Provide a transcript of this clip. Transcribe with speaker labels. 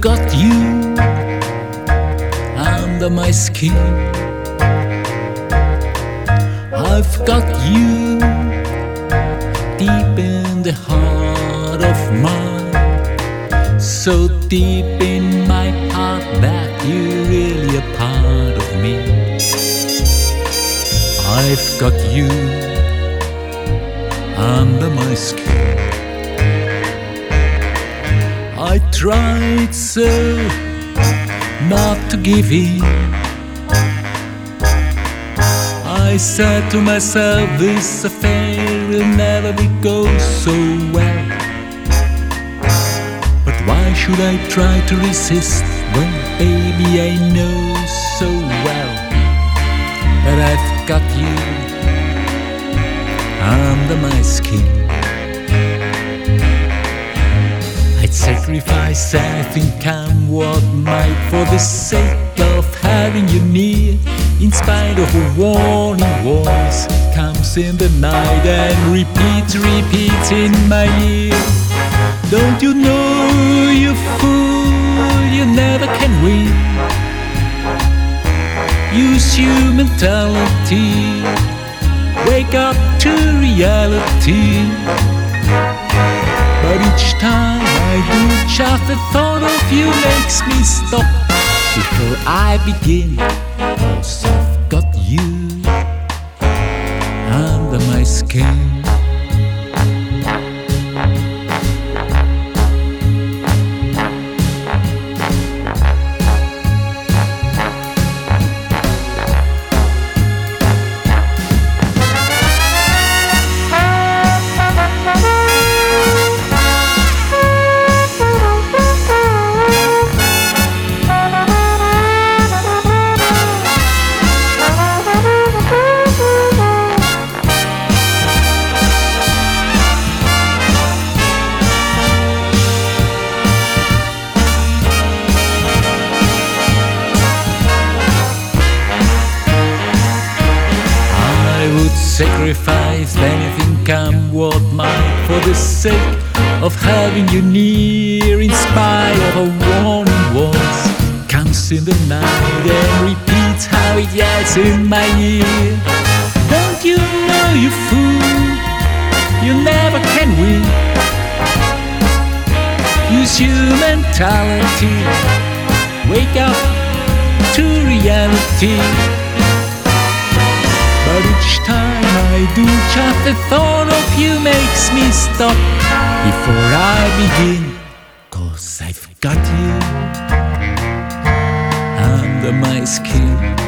Speaker 1: got you under my skin. I've got you deep in the heart of mine, so deep in my heart that you're really a part of me. I've got you under my skin. I tried so not to give in. I said to myself, this affair will never go so well. But why should I try to resist when, baby, I know so well that I've got you under my skin. I'd sacrifice anything, come what might, for the sake of having you near. In spite of a warning voice comes in the night and repeats in my ear. Don't you know, you fool, you never can win. Use your mentality, wake up to reality. But each time I do, just the thought of you makes me stop before I begin. 'Cause I've got you under my skin. Sacrifice anything, come what might, for the sake of having you near. In spite of a warning voice comes in the night and repeats how it yells in my ear. Don't you know, you fool, you never can win. Use your mentality, wake up to reality. But each time I do, just the thought of you makes me stop before I begin. 'Cause I've got you under my skin.